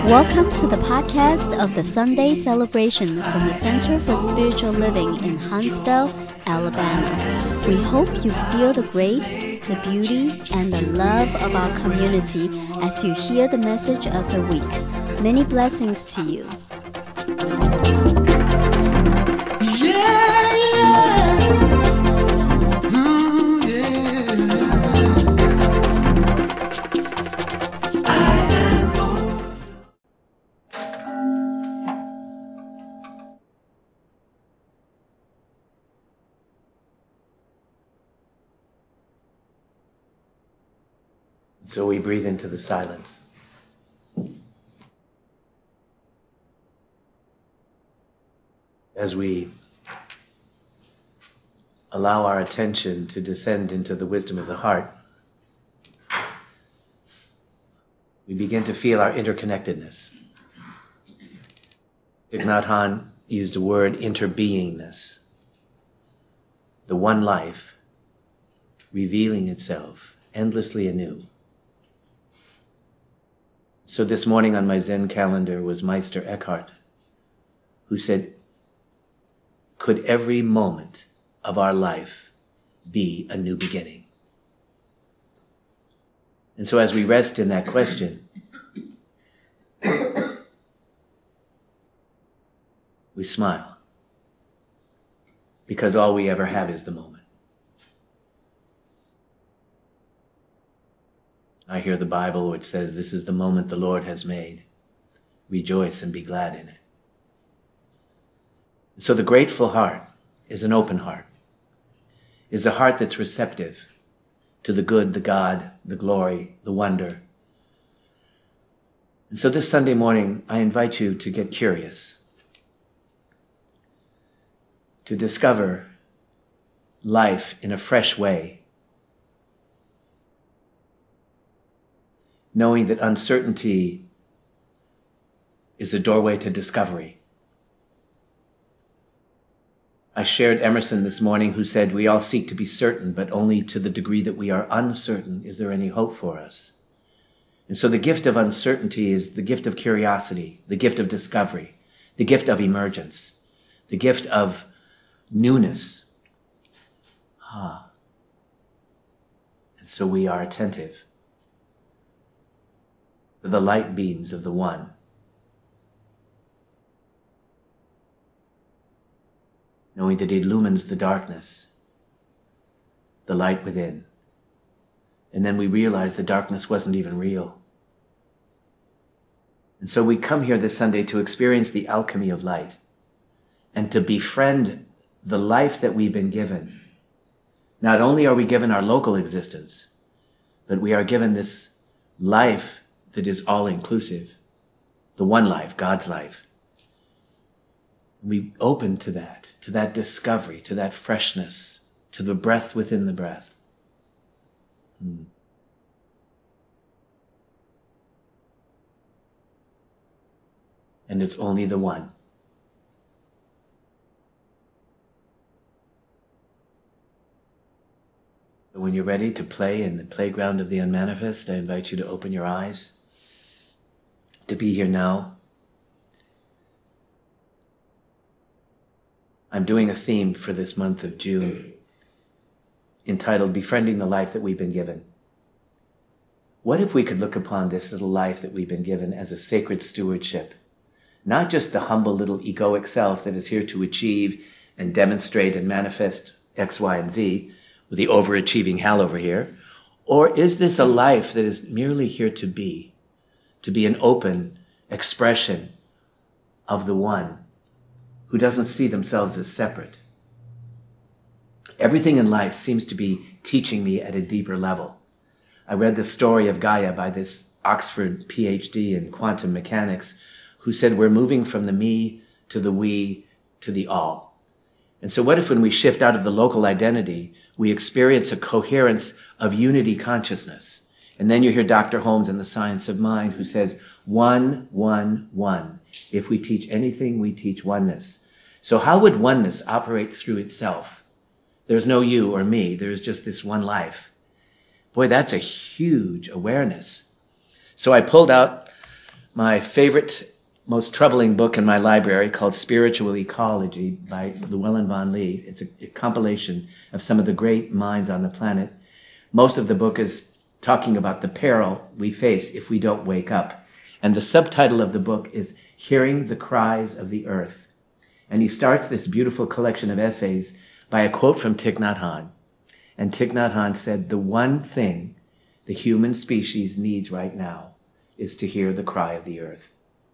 Welcome to the podcast of the Sunday celebration from the Center for Spiritual Living in Huntsville, Alabama. We hope you feel the grace, the beauty, and the love of our community as you hear the message of the week. Many blessings to you. So we breathe into the silence. As we allow our attention to descend into the wisdom of the heart, we begin to feel our interconnectedness. Thich Nhat Hanh used the word interbeingness, the one life revealing itself endlessly anew. So this morning on my Zen calendar was Meister Eckhart, who said, could every moment of our life be a new beginning? And so as we rest in that question, we smile, because all we ever have is the moment. I hear the Bible which says, this is the moment the Lord has made. Rejoice and be glad in it. So the grateful heart is an open heart, is a heart that's receptive to the good, the God, the glory, the wonder. And so this Sunday morning, I invite you to get curious, to discover life in a fresh way, knowing that uncertainty is a doorway to discovery. I shared Emerson this morning, who said, we all seek to be certain, but only to the degree that we are uncertain is there any hope for us. And so the gift of uncertainty is the gift of curiosity, the gift of discovery, the gift of emergence, the gift of newness. And so we are attentive to the light beams of the One. Knowing that it illumines the darkness, the light within. And then we realize the darkness wasn't even real. And so we come here this Sunday to experience the alchemy of light and to befriend the life that we've been given. Not only are we given our local existence, but we are given this life that is all-inclusive, the one life, God's life. We open to that discovery, to that freshness, to the breath within the breath. And it's only the one. So when you're ready to play in the playground of the unmanifest, I invite you to open your eyes, to be here now. I'm doing a theme for this month of June entitled Befriending the Life That We've Been Given. What if we could look upon this little life that we've been given as a sacred stewardship? Not just the humble little egoic self that is here to achieve and demonstrate and manifest X, Y, and Z with the overachieving Hal over here. Or is this a life that is merely here to be an open expression of the One who doesn't see themselves as separate? Everything in life seems to be teaching me at a deeper level. I read the story of Gaia by this Oxford PhD in quantum mechanics who said we're moving from the me to the we to the all. And so what if when we shift out of the local identity, we experience a coherence of unity consciousness? And then you hear Dr. Holmes in The Science of Mind who says, one, one, one. If we teach anything, we teach oneness. So how would oneness operate through itself? There's no you or me. There's just this one life. Boy, that's a huge awareness. So I pulled out my favorite, most troubling book in my library called Spiritual Ecology by Llewellyn Vaughan-Lee. It's a compilation of some of the great minds on the planet. Most of the book is talking about the peril we face if we don't wake up. And the subtitle of the book is Hearing the Cries of the Earth. And he starts this beautiful collection of essays by a quote from Thich Nhat Hanh. And Thich Nhat Hanh said, the one thing the human species needs right now is to hear the cry of the earth.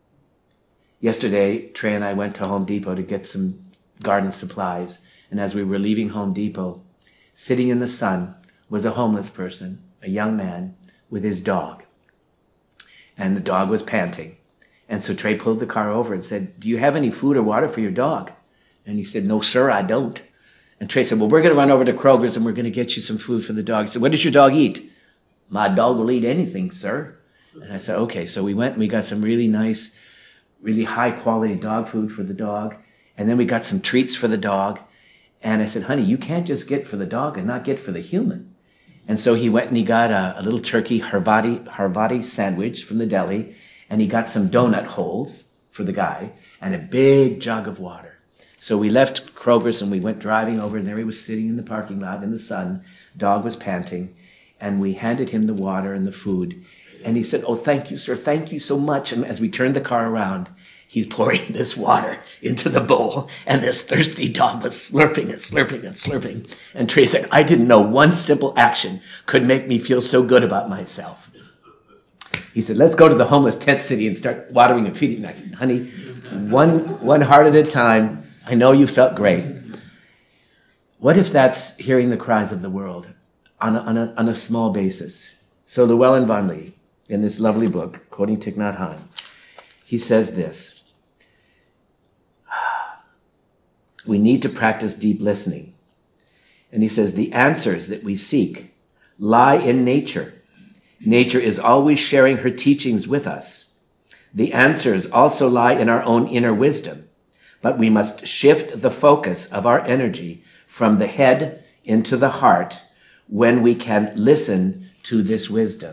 Yesterday, Trey and I went to Home Depot to get some garden supplies. And as we were leaving Home Depot, sitting in the sun was a homeless person, a young man, with his dog. And the dog was panting. And so Trey pulled the car over and said, do you have any food or water for your dog? And he said, no, sir, I don't. And Trey said, well, we're going to run over to Kroger's and we're going to get you some food for the dog. He said, what does your dog eat? My dog will eat anything, sir. And I said, okay. So we went and we got some really nice, really high quality dog food for the dog. And then we got some treats for the dog. And I said, honey, you can't just get for the dog and not get for the human. And so he went and he got a little turkey Harvati sandwich from the deli. And he got some donut holes for the guy and a big jug of water. So we left Kroger's and we went driving over, and there he was sitting in the parking lot in the sun. Dog was panting, and we handed him the water and the food. And he said, oh, thank you, sir. Thank you so much. And as we turned the car around, he's pouring this water into the bowl, and this thirsty dog was slurping and slurping and slurping. And Trey said, I didn't know one simple action could make me feel so good about myself. He said, let's go to the homeless tent city and start watering and feeding. And I said, honey, one heart at a time. I know you felt great. What if that's hearing the cries of the world on a small basis? So Llewellyn Vaughan-Lee, in this lovely book, quoting Thich Nhat Hanh, he says this: we need to practice deep listening. And he says, the answers that we seek lie in nature. Nature is always sharing her teachings with us. The answers also lie in our own inner wisdom. But we must shift the focus of our energy from the head into the heart when we can listen to this wisdom.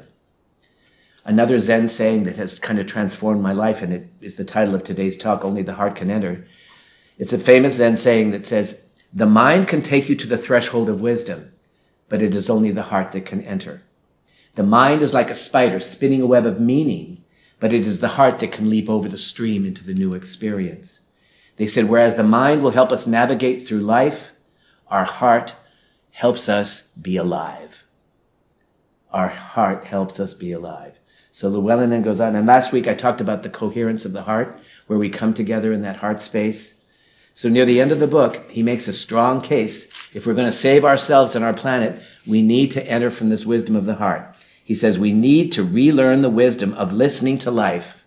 Another Zen saying that has kind of transformed my life, and it is the title of today's talk, Only the Heart Can Enter. It's a famous Zen saying that says, the mind can take you to the threshold of wisdom, but it is only the heart that can enter. The mind is like a spider spinning a web of meaning, but it is the heart that can leap over the stream into the new experience. They said, whereas the mind will help us navigate through life, our heart helps us be alive. Our heart helps us be alive. So Llewellyn then goes on. And last week I talked about the coherence of the heart, where we come together in that heart space. So near the end of the book, he makes a strong case. If we're going to save ourselves and our planet, we need to enter from this wisdom of the heart. He says we need to relearn the wisdom of listening to life.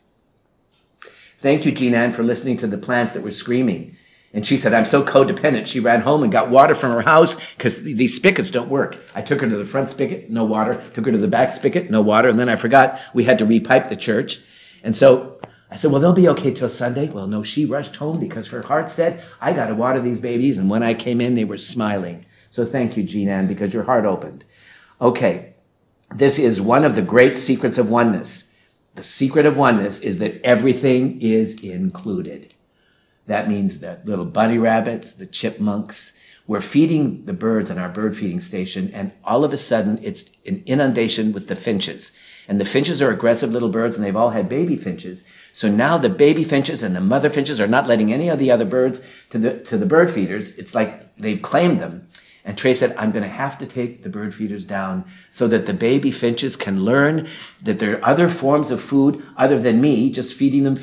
Thank you, Jean Ann, for listening to the plants that were screaming. And she said, I'm so codependent. She ran home and got water from her house because these spigots don't work. I took her to the front spigot, no water. Took her to the back spigot, no water. And then I forgot we had to repipe the church. And so I said, well, they'll be okay till Sunday. Well, no, she rushed home because her heart said, I got to water these babies. And when I came in, they were smiling. So thank you, Jean Ann, because your heart opened. Okay, this is one of the great secrets of oneness. The secret of oneness is that everything is included. That means the little bunny rabbits, the chipmunks. We're feeding the birds on our bird feeding station, and all of a sudden it's an inundation with the finches. And the finches are aggressive little birds, and they've all had baby finches. So now the baby finches and the mother finches are not letting any of the other birds to the bird feeders. It's like they've claimed them. And Trey said, I'm going to have to take the bird feeders down so that the baby finches can learn that there are other forms of food other than me just feeding them,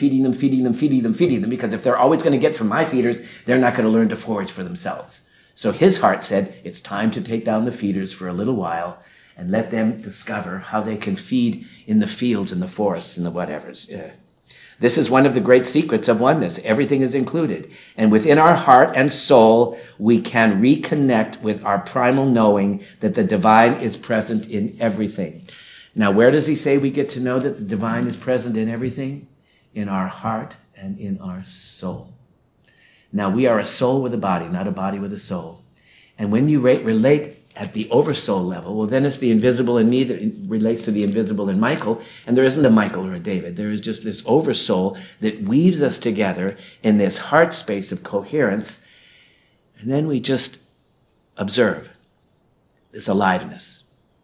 because if they're always going to get from my feeders, they're not going to learn to forage for themselves. So his heart said, it's time to take down the feeders for a little while and let them discover how they can feed in the fields and the forests and the whatevers. This is one of the great secrets of oneness. Everything is included. And within our heart and soul, we can reconnect with our primal knowing that the divine is present in everything. Now, where does he say we get to know that the divine is present in everything? In our heart and in our soul. Now, we are a soul with a body, not a body with a soul. And when you relate at the oversoul level, well, then it's the invisible in me that relates to the invisible in Michael, and there isn't a Michael or a David. There is just this oversoul that weaves us together in this heart space of coherence, and then we just observe this aliveness.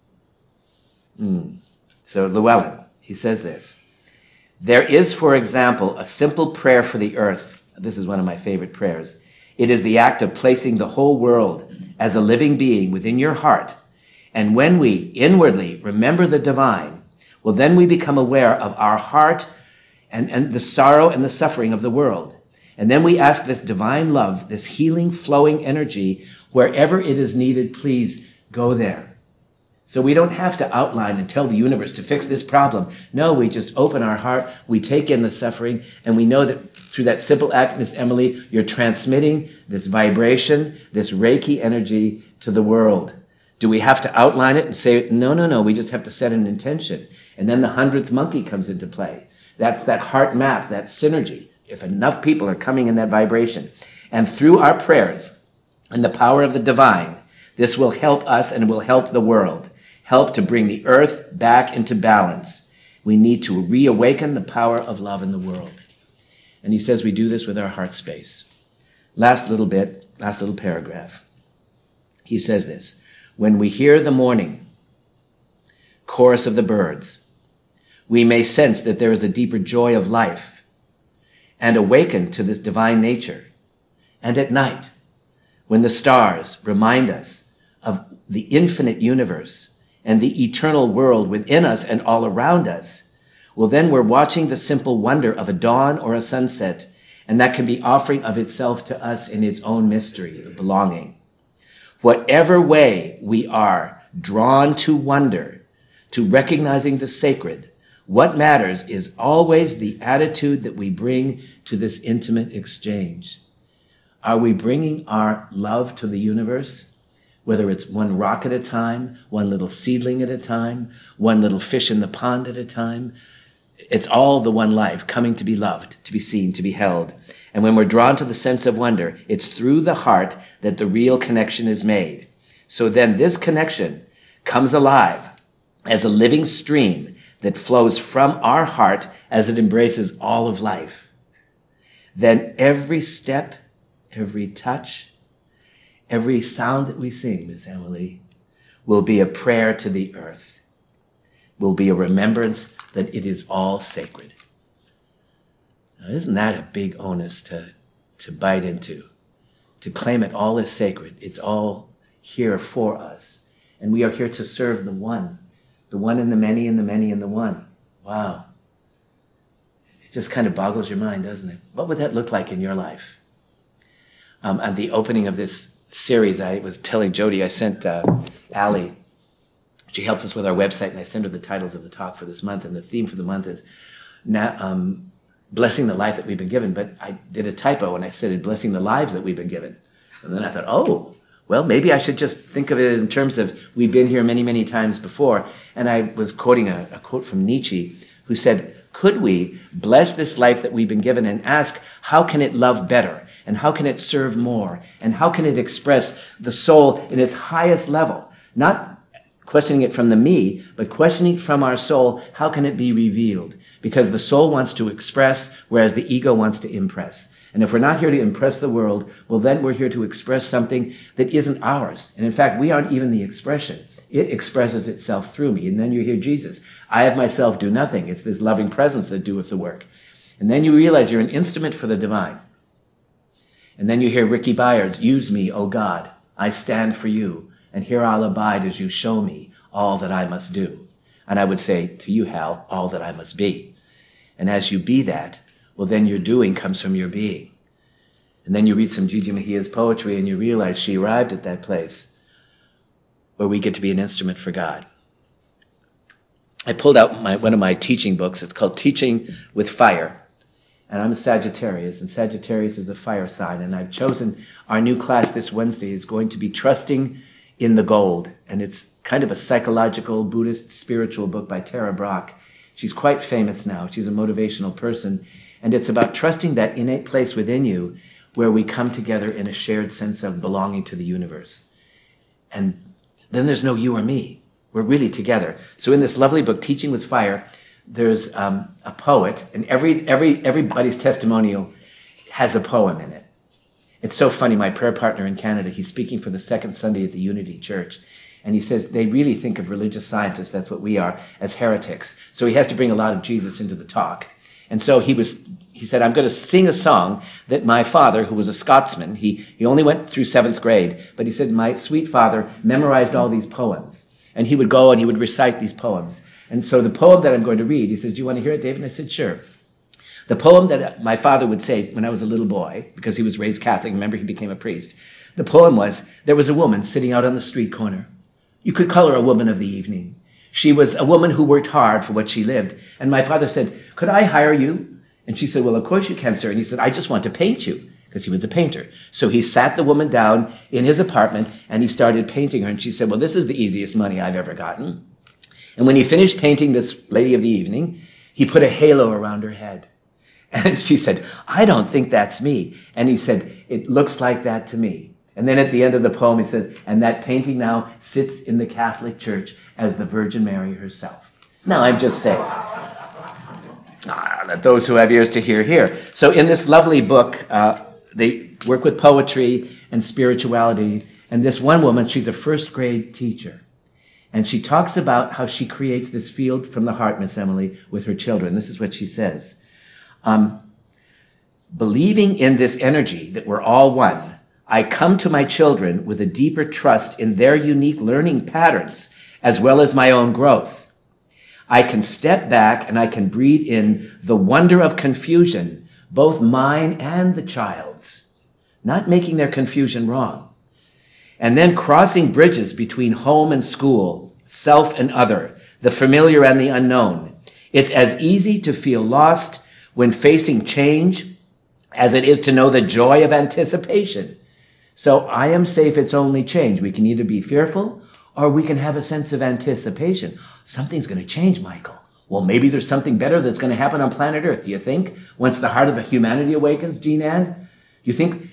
So Llewellyn, he says this: there is, for example, a simple prayer for the earth. This is one of my favorite prayers. It is the act of placing the whole world as a living being within your heart. And when we inwardly remember the divine, well, then we become aware of our heart and the sorrow and the suffering of the world. And then we ask this divine love, this healing, flowing energy, wherever it is needed, please go there. So we don't have to outline and tell the universe to fix this problem. No, we just open our heart, we take in the suffering, and we know that through that simple act, Miss Emily, you're transmitting this vibration, this Reiki energy to the world. Do we have to outline it and say, no, we just have to set an intention. And then the 100th monkey comes into play. That's that heart math, that synergy. If enough people are coming in that vibration. And through our prayers and the power of the divine, this will help us and will help the world. Help to bring the earth back into balance. We need to reawaken the power of love in the world. And he says we do this with our heart space. Last little paragraph. He says this: when we hear the morning chorus of the birds, we may sense that there is a deeper joy of life and awaken to this divine nature. And at night, when the stars remind us of the infinite universe and the eternal world within us and all around us, well, then we're watching the simple wonder of a dawn or a sunset, and that can be offering of itself to us in its own mystery of belonging. Whatever way we are drawn to wonder, to recognizing the sacred, what matters is always the attitude that we bring to this intimate exchange. Are we bringing our love to the universe? Whether it's one rock at a time, one little seedling at a time, one little fish in the pond at a time, it's all the one life coming to be loved, to be seen, to be held. And when we're drawn to the sense of wonder, it's through the heart that the real connection is made. So then this connection comes alive as a living stream that flows from our heart as it embraces all of life. Then every step, every touch, every sound that we sing, Miss Emily, will be a prayer to the earth, will be a remembrance that it is all sacred. Now, isn't that a big onus to bite into, to claim it all as sacred? It's all here for us. And we are here to serve the one in the many and the many in the one. Wow. It just kind of boggles your mind, doesn't it? What would that look like in your life? At the opening of this series, I was telling Jody, I sent Allie, she helps us with our website, and I sent her the titles of the talk for this month, and the theme for the month is blessing the life that we've been given. But I did a typo and I said blessing the lives that we've been given. And then I thought, well, maybe I should just think of it in terms of we've been here many, many times before. And I was quoting a quote from Nietzsche, who said, could we bless this life that we've been given and ask, how can it love better? And how can it serve more? And how can it express the soul in its highest level? Not questioning it from the me, but questioning from our soul, how can it be revealed? Because the soul wants to express, whereas the ego wants to impress. And if we're not here to impress the world, well, then we're here to express something that isn't ours. And in fact, we aren't even the expression. It expresses itself through me. And then you hear Jesus, I of myself do nothing. It's this loving presence that doeth the work. And then you realize you're an instrument for the divine. And then you hear Ricky Byers, use me, O God, I stand for you, and here I'll abide as you show me all that I must do. And I would say to you, Hal, all that I must be. And as you be that, well, then your doing comes from your being. And then you read some Gigi Mejia's poetry and you realize she arrived at that place where we get to be an instrument for God. I pulled out one of my teaching books. It's called Teaching with Fire. And I'm a Sagittarius, and Sagittarius is a fire sign. And I've chosen our new class this Wednesday is going to be Trusting in the Gold. And it's kind of a psychological, Buddhist, spiritual book by Tara Brach. She's quite famous now. She's a motivational person. And it's about trusting that innate place within you where we come together in a shared sense of belonging to the universe. And then there's no you or me. We're really together. So in this lovely book, Teaching with Fire, there's a poet, and everybody's testimonial has a poem in it. It's so funny. My prayer partner in Canada, he's speaking for the second Sunday at the Unity Church, and he says they really think of religious scientists, that's what we are, as heretics. So he has to bring a lot of Jesus into the talk. And so he said, I'm going to sing a song that my father, who was a Scotsman, he only went through 7th grade, but he said my sweet father memorized all these poems. And he would go and he would recite these poems. And so the poem that I'm going to read, he says, do you want to hear it, David? And I said, sure. The poem that my father would say when I was a little boy, because he was raised Catholic, remember he became a priest. The poem was, there was a woman sitting out on the street corner. You could call her a woman of the evening. She was a woman who worked hard for what she lived. And my father said, could I hire you? And she said, well, of course you can, sir. And he said, I just want to paint you, because he was a painter. So he sat the woman down in his apartment and he started painting her. And she said, well, this is the easiest money I've ever gotten. And when he finished painting this lady of the evening, he put a halo around her head. And she said, I don't think that's me. And he said, it looks like that to me. And then at the end of the poem, it says, and that painting now sits in the Catholic Church as the Virgin Mary herself. Now, I'm just saying, let those who have ears to hear, hear. So in this lovely book, they work with poetry and spirituality. And this one woman, she's a 1st grade teacher. And she talks about how she creates this field from the heart, Miss Emily, with her children. This is what she says. Believing in this energy that we're all one, I come to my children with a deeper trust in their unique learning patterns, as well as my own growth. I can step back and I can breathe in the wonder of confusion, both mine and the child's, not making their confusion wrong. And then crossing bridges between home and school, self and other, the familiar and the unknown. It's as easy to feel lost when facing change as it is to know the joy of anticipation. So I am safe, it's only change. We can either be fearful or we can have a sense of anticipation. Something's going to change, Michael. Well, maybe there's something better that's going to happen on planet Earth. Do you think? Once the heart of humanity awakens, Jean Ann? You think,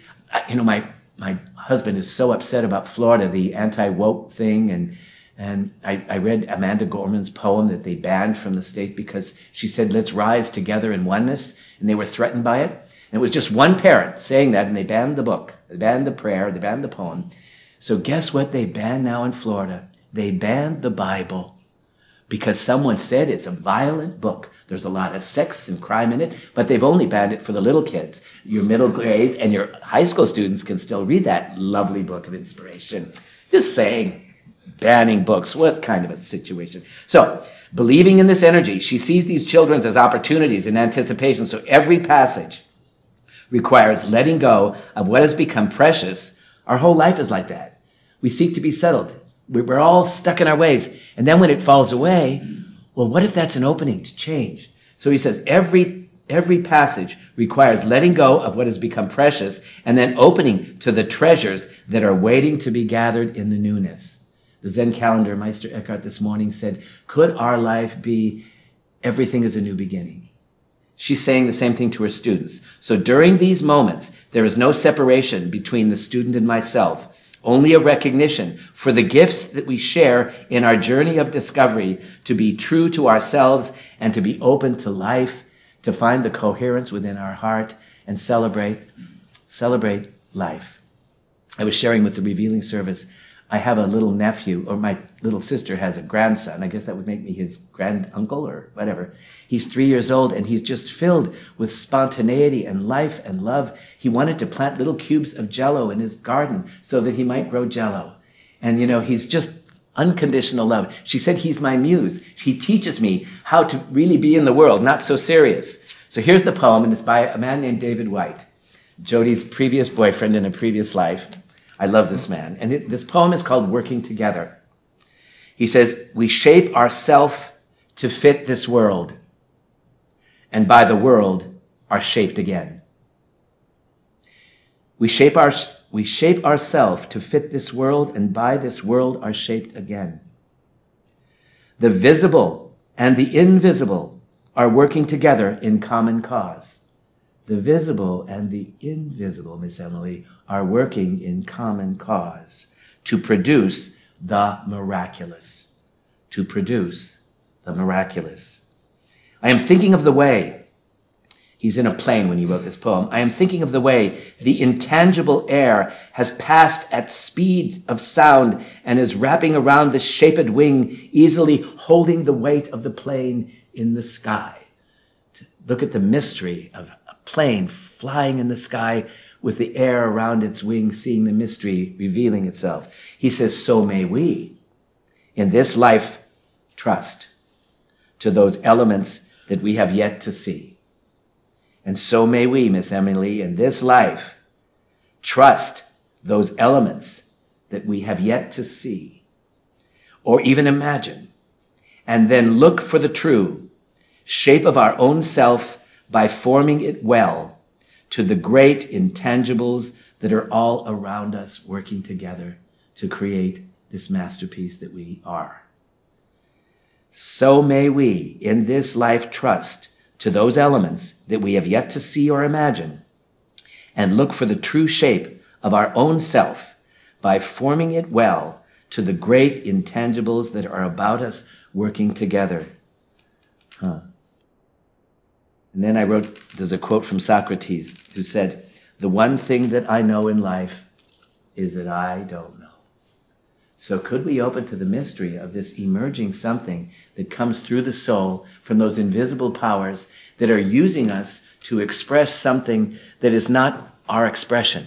my husband is so upset about Florida, the anti-woke thing, and I read Amanda Gorman's poem that they banned from the state because she said, let's rise together in oneness, and they were threatened by it. And it was just one parent saying that, and they banned the book, they banned the prayer, they banned the poem. So guess what they banned now in Florida? They banned the Bible because someone said it's a violent book. There's a lot of sex and crime in it, but they've only banned it for the little kids. Your middle grades and your high school students can still read that lovely book of inspiration. Just saying, banning books, what kind of a situation? So, believing in this energy, she sees these children as opportunities in anticipation. So every passage requires letting go of what has become precious. Our whole life is like that. We seek to be settled. We're all stuck in our ways. And then when it falls away, well, what if that's an opening to change? So he says every passage requires letting go of what has become precious and then opening to the treasures that are waiting to be gathered in the newness. The Zen calendar, Meister Eckhart this morning said, could our life be everything is a new beginning? She's saying the same thing to her students. So during these moments, there is no separation between the student and myself, only a recognition for the gifts that we share in our journey of discovery, to be true to ourselves and to be open to life, to find the coherence within our heart and celebrate life. I was sharing with the revealing service, I have a little nephew, or my little sister has a grandson. I guess that would make me his grand uncle or whatever. He's 3 years old and he's just filled with spontaneity and life and love. He wanted to plant little cubes of Jell-O in his garden so that he might grow Jell-O. And he's just unconditional love. She said he's my muse. He teaches me how to really be in the world, not so serious. So here's the poem, and it's by a man named David White, Jodi's previous boyfriend in a previous life. I love this man. And this poem is called Working Together. He says, we shape ourself to fit this world, and by the world are shaped again. We shape ourselves to fit this world, and by this world are shaped again. The visible and the invisible are working together in common cause. The visible and the invisible, Miss Emily, are working in common cause to produce the miraculous. To produce the miraculous. I am thinking of the way. He's in a plane when he wrote this poem. I am thinking of the way the intangible air has passed at speed of sound and is wrapping around the shaped wing, easily holding the weight of the plane in the sky. Look at the mystery of a plane flying in the sky with the air around its wing, seeing the mystery revealing itself. He says, so may we, in this life, trust to those elements that we have yet to see. And so may we, Miss Emily, in this life, trust those elements that we have yet to see or even imagine, and then look for the true shape of our own self by forming it well to the great intangibles that are all around us working together to create this masterpiece that we are. So may we, in this life, trust to those elements that we have yet to see or imagine, and look for the true shape of our own self by forming it well to the great intangibles that are about us working together. And then I wrote, there's a quote from Socrates who said, the one thing that I know in life is that I don't know. So could we open to the mystery of this emerging something that comes through the soul from those invisible powers that are using us to express something that is not our expression?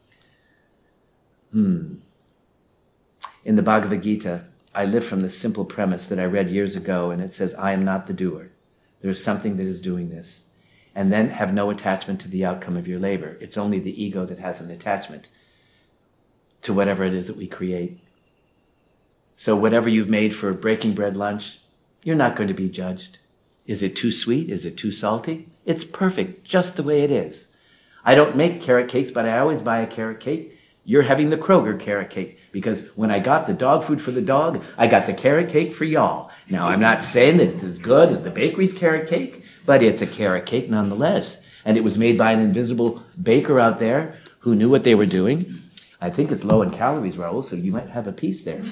In the Bhagavad Gita, I live from the simple premise that I read years ago, and it says, I am not the doer. There is something that is doing this. And then have no attachment to the outcome of your labor. It's only the ego that has an attachment to whatever it is that we create. So whatever you've made for breaking bread lunch, you're not going to be judged. Is it too sweet? Is it too salty? It's perfect, just the way it is. I don't make carrot cakes, but I always buy a carrot cake. You're having the Kroger carrot cake, because when I got the dog food for the dog, I got the carrot cake for y'all. Now, I'm not saying that it's as good as the bakery's carrot cake, but it's a carrot cake nonetheless. And it was made by an invisible baker out there who knew what they were doing. I think it's low in calories, Raul, so you might have a piece there.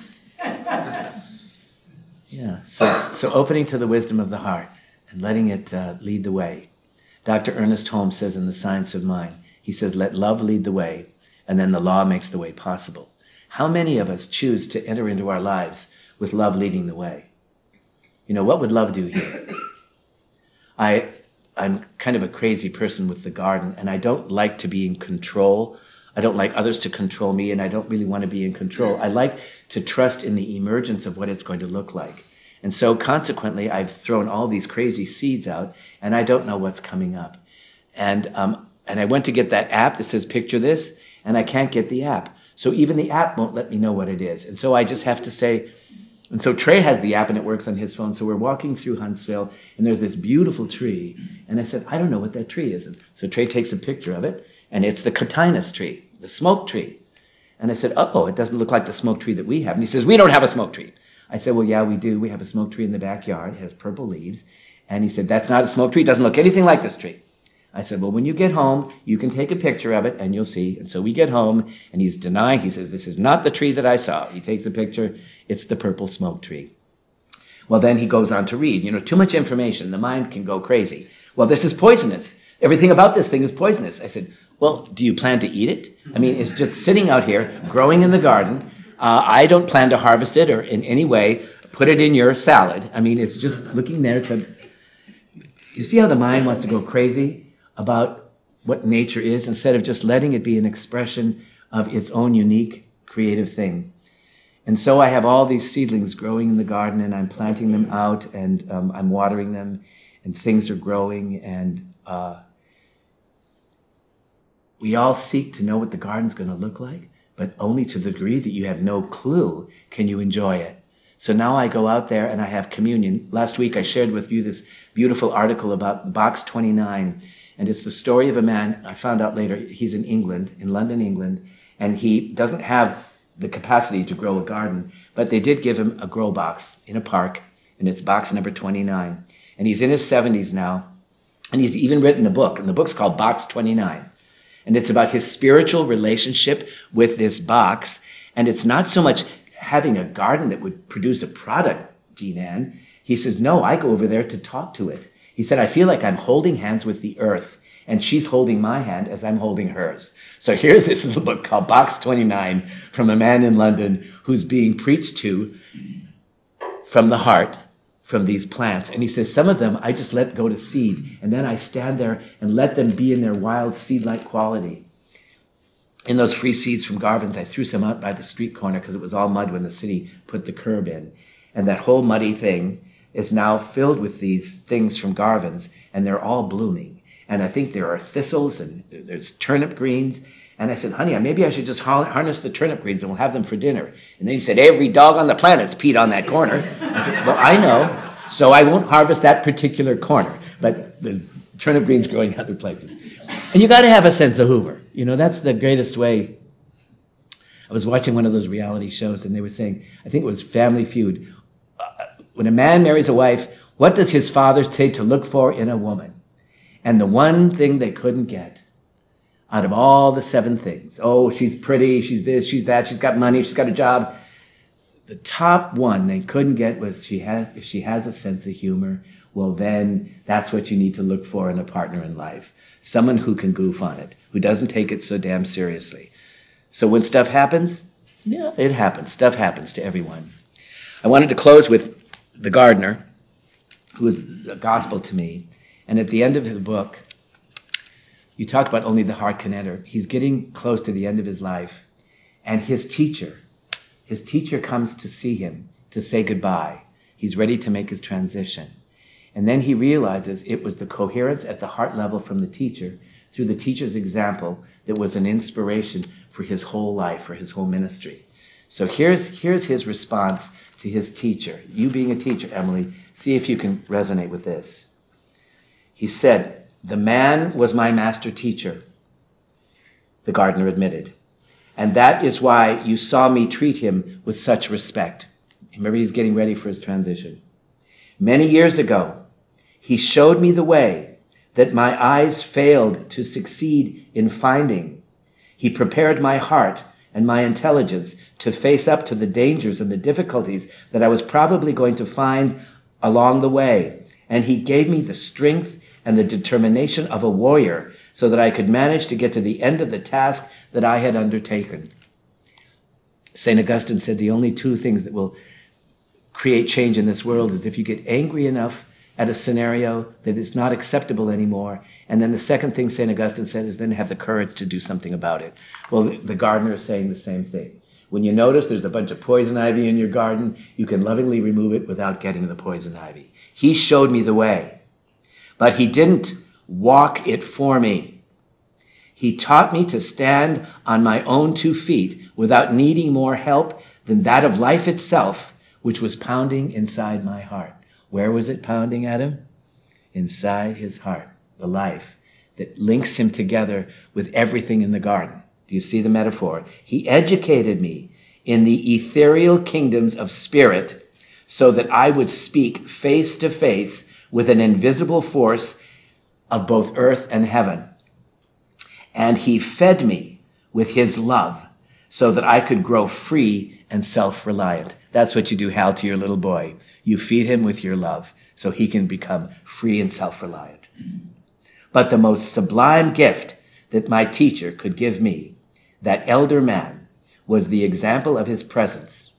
Yeah, so opening to the wisdom of the heart and letting it lead the way. Dr. Ernest Holmes says in The Science of Mind, he says, let love lead the way, and then the law makes the way possible. How many of us choose to enter into our lives with love leading the way? You know, what would love do here? I'm kind of a crazy person with the garden, and I don't like to be in control. I don't like others to control me, and I don't really want to be in control. I like to trust in the emergence of what it's going to look like. And so consequently, I've thrown all these crazy seeds out, and I don't know what's coming up. And I went to get that app that says, picture this, and I can't get the app. So even the app won't let me know what it is. And so I just have to say, and so Trey has the app and it works on his phone. So we're walking through Huntsville and there's this beautiful tree. And I said, I don't know what that tree is. And so Trey takes a picture of it and it's the cotinus tree, the smoke tree. And I said, oh, it doesn't look like the smoke tree that we have. And he says, we don't have a smoke tree. I said, well, yeah, we do. We have a smoke tree in the backyard. It has purple leaves. And he said, that's not a smoke tree. It doesn't look anything like this tree. I said, well, when you get home, you can take a picture of it and you'll see. And so we get home and he's denying. He says, this is not the tree that I saw. He takes a picture. It's the purple smoke tree. Well, then he goes on to read. You know, too much information. The mind can go crazy. Well, this is poisonous. Everything about this thing is poisonous. I said, well, do you plan to eat it? I mean, it's just sitting out here, growing in the garden. I don't plan to harvest it or in any way put it in your salad. I mean, it's just looking there to... You see how the mind wants to go crazy about what nature is instead of just letting it be an expression of its own unique creative thing. And so I have all these seedlings growing in the garden and I'm planting them out and I'm watering them and things are growing and we all seek to know what the garden's going to look like, but only to the degree that you have no clue can you enjoy it. So now I go out there and I have communion. Last week I shared with you this beautiful article about Box 29. And it's the story of a man, I found out later, he's in England, in London, England, and he doesn't have the capacity to grow a garden, but they did give him a grow box in a park, and it's box number 29. And he's in his 70s now, and he's even written a book, and the book's called Box 29. And it's about his spiritual relationship with this box, and it's not so much having a garden that would produce a product, Jean Ann. He says, no, I go over there to talk to it. He said, I feel like I'm holding hands with the earth, and she's holding my hand as I'm holding hers. So here's this little book called Box 29 from a man in London who's being preached to from the heart, from these plants. And he says, some of them I just let go to seed, and then I stand there and let them be in their wild seed-like quality. In those free seeds from Garvin's, I threw some out by the street corner because it was all mud when the city put the curb in. And that whole muddy thing is now filled with these things from Garvin's, and they're all blooming. And I think there are thistles and there's turnip greens. And I said, honey, maybe I should just harness the turnip greens and we'll have them for dinner. And then he said, every dog on the planet's peed on that corner. I said, well, I know, so I won't harvest that particular corner. But there's turnip greens growing other places. And you got to have a sense of humor. You know, that's the greatest way. I was watching one of those reality shows and they were saying, I think it was Family Feud, when a man marries a wife, what does his father say to look for in a woman? And the one thing they couldn't get out of all the 7 things, oh, she's pretty, she's this, she's that, she's got money, she's got a job. The top one they couldn't get was if she has a sense of humor, well then that's what you need to look for in a partner in life. Someone who can goof on it, who doesn't take it so damn seriously. So when stuff happens, yeah, it happens. Stuff happens to everyone. I wanted to close with the gardener, who is the gospel to me. And at the end of the book, you talk about only the heart can enter. He's getting close to the end of his life. And his teacher comes to see him, to say goodbye. He's ready to make his transition. And then he realizes it was the coherence at the heart level from the teacher, through the teacher's example, that was an inspiration for his whole life, for his whole ministry. So here's his response to his teacher. You being a teacher, Emily, see if you can resonate with this. He said, the man was my master teacher, the gardener admitted. And that is why you saw me treat him with such respect. Remember, he's getting ready for his transition. Many years ago, he showed me the way that my eyes failed to succeed in finding. He prepared my heart and my intelligence to face up to the dangers and the difficulties that I was probably going to find along the way. And he gave me the strength and the determination of a warrior so that I could manage to get to the end of the task that I had undertaken. St. Augustine said the only 2 things that will create change in this world is if you get angry enough at a scenario that it's not acceptable anymore. And then the second thing St. Augustine said is then have the courage to do something about it. Well, the gardener is saying the same thing. When you notice there's a bunch of poison ivy in your garden, you can lovingly remove it without getting the poison ivy. He showed me the way, but he didn't walk it for me. He taught me to stand on my own 2 feet without needing more help than that of life itself, which was pounding inside my heart. Where was it pounding at him? Inside his heart, the life that links him together with everything in the garden. Do you see the metaphor? He educated me in the ethereal kingdoms of spirit so that I would speak face to face with an invisible force of both earth and heaven. And he fed me with his love so that I could grow free and self-reliant. That's what you do, Hal, to your little boy. You feed him with your love so he can become free and self-reliant. But the most sublime gift that my teacher could give me, that elder man, was the example of his presence.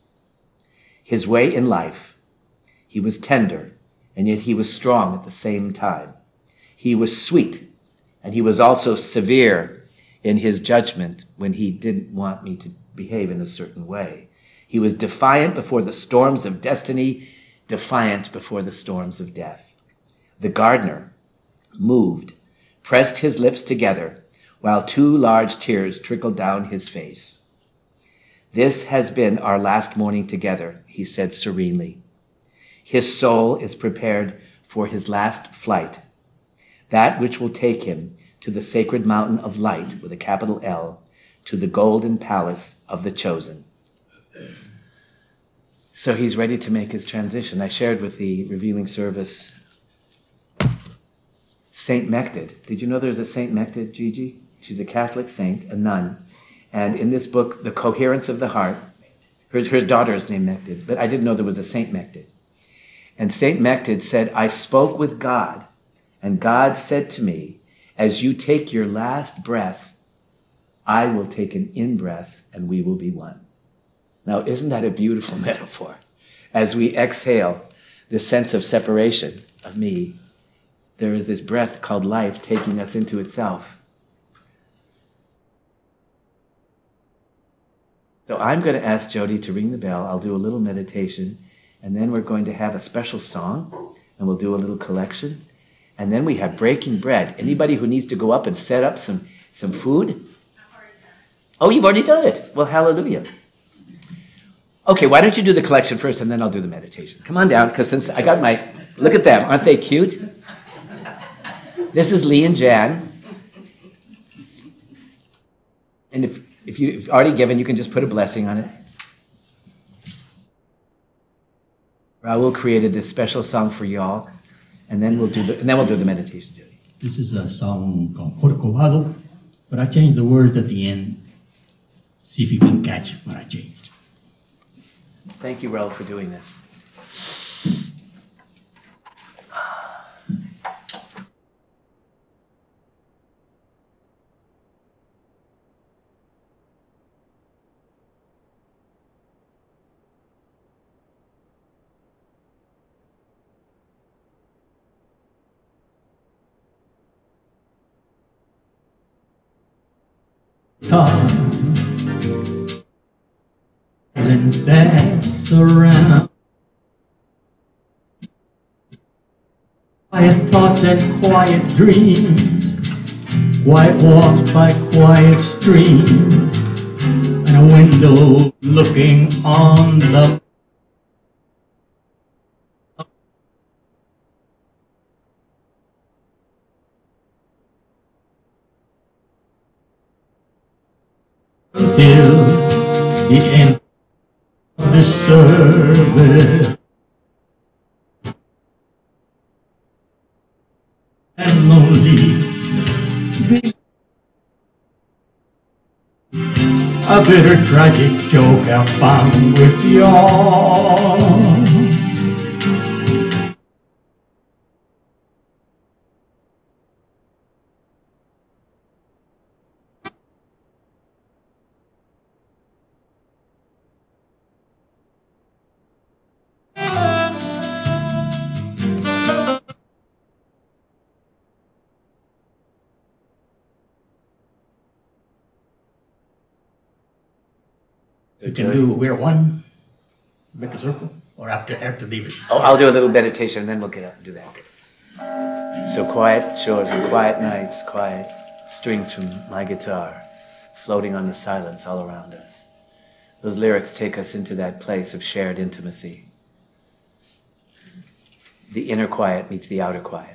His way in life. He was tender, and yet he was strong at the same time. He was sweet, and he was also severe in his judgment when he didn't want me to behave in a certain way. He was defiant before the storms of destiny, defiant before the storms of death. The gardener, moved, pressed his lips together, while 2 large tears trickled down his face. This has been our last morning together, he said serenely. His soul is prepared for his last flight, that which will take him to the sacred mountain of light, with a capital L, to the golden palace of the chosen. So he's ready to make his transition. I shared with the revealing service Saint Mechted. Did you know there's a Saint Mechted, Gigi? She's a Catholic saint, a nun. And in this book, The Coherence of the Heart, Her daughter is named Mekdid, but I didn't know there was a Saint Mekdid. And Saint Mekdid said, I spoke with God, and God said to me, as you take your last breath, I will take an in-breath, and we will be one. Now, isn't that a beautiful metaphor? As we exhale this sense of separation of me, there is this breath called life taking us into itself. So I'm going to ask Jody to ring the bell. I'll do a little meditation, and then we're going to have a special song, and we'll do a little collection. And then we have breaking bread. Anybody who needs to go up and set up some food? I've already done it. Oh, you've already done it. Well, hallelujah. Okay, why don't you do the collection first, and then I'll do the meditation. Come on down, because since I got look at them. Aren't they cute? This is Lee and Jan. And if you've already given, you can just put a blessing on it. Raul created this special song for y'all, and then we'll do the meditation, Jody. This is a song called Corcovado, but I changed the words at the end. See if you can catch what I changed. Thank you, Raul, for doing this. Silence that surround, quiet thoughts and quiet dreams, quiet walks by quiet streams, and a window looking on the till the end of the service. And lonely, a bitter tragic joke I found with y'all. You can do we're one, make a circle, or after leave it. Oh, I'll do a little meditation, and then we'll get up and do that. So quiet shores and quiet nights, quiet strings from my guitar, floating on the silence all around us. Those lyrics take us into that place of shared intimacy. The inner quiet meets the outer quiet.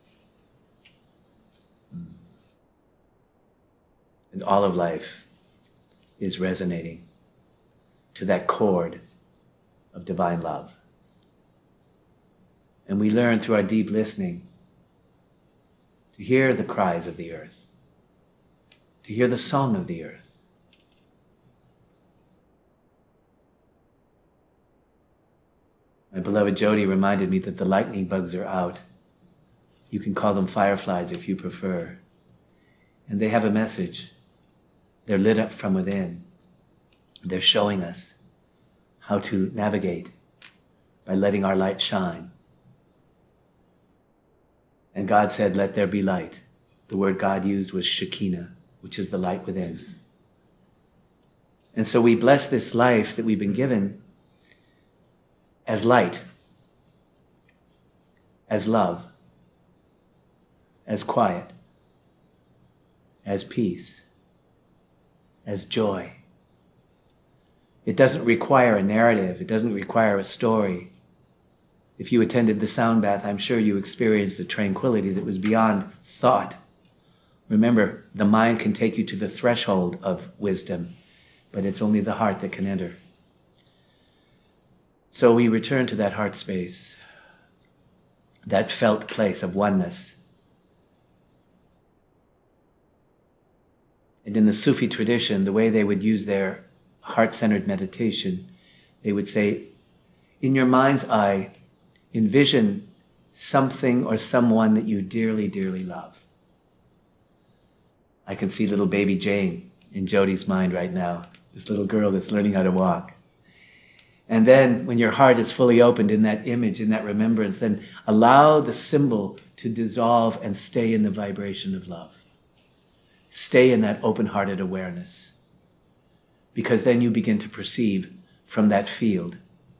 And all of life is resonating to that chord of divine love. And we learn through our deep listening to hear the cries of the earth, to hear the song of the earth. My beloved Jody reminded me that the lightning bugs are out. You can call them fireflies if you prefer. And they have a message. They're lit up from within. They're showing us how to navigate by letting our light shine. And God said, let there be light. The word God used was Shekinah, which is the light within. And so we bless this life that we've been given as light, as love, as quiet, as peace, as joy. It doesn't require a narrative. It doesn't require a story. If you attended the sound bath, I'm sure you experienced a tranquility that was beyond thought. Remember, the mind can take you to the threshold of wisdom, but it's only the heart that can enter. So we return to that heart space, that felt place of oneness. And in the Sufi tradition, the way they would use their heart-centered meditation They would say, in your mind's eye, envision something or someone that you dearly, dearly love. I can see little baby Jane in Jody's mind right now, this little girl that's learning how to walk. And then when your heart is fully opened in that image, in that remembrance, then allow the symbol to dissolve and stay in the vibration of love. Stay in that open-hearted awareness. Because then you begin to perceive from that field.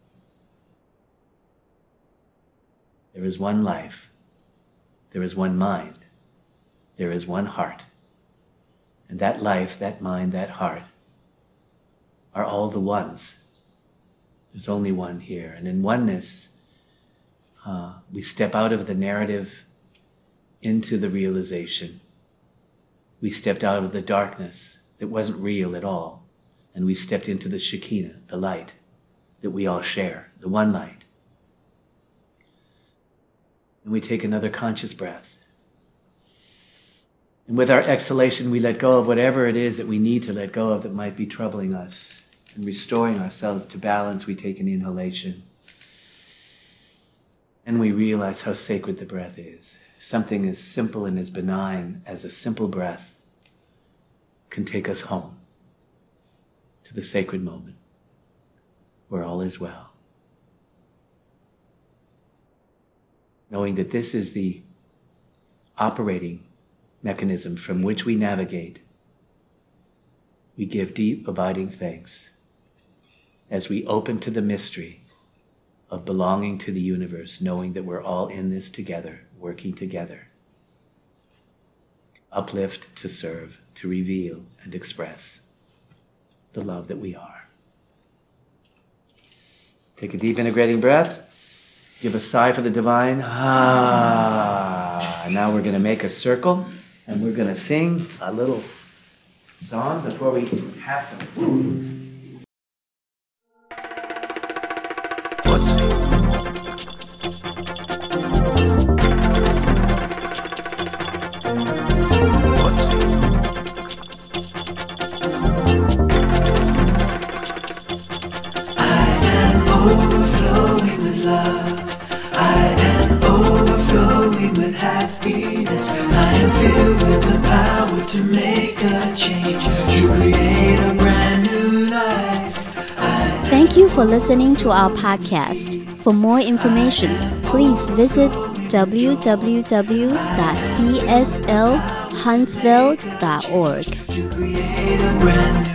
There is one life. There is one mind. There is one heart. And that life, that mind, that heart are all the ones. There's only one here. And in oneness, we step out of the narrative into the realization. We stepped out of the darkness that wasn't real at all. And we stepped into the Shekinah, the light that we all share, the one light. And we take another conscious breath. And with our exhalation, we let go of whatever it is that we need to let go of that might be troubling us. And restoring ourselves to balance, we take an inhalation. And we realize how sacred the breath is. Something as simple and as benign as a simple breath can take us home to the sacred moment where all is well. Knowing that this is the operating mechanism from which we navigate, we give deep, abiding thanks as we open to the mystery of belonging to the universe, knowing that we're all in this together, working together, to uplift, to serve, to reveal and express the love that we are. Take a deep integrating breath. Give a sigh for the divine. And now we're going to make a circle. And we're going to sing a little song before we have some food. Thank you for listening to our podcast. For more information, please visit www.cslhuntsville.org.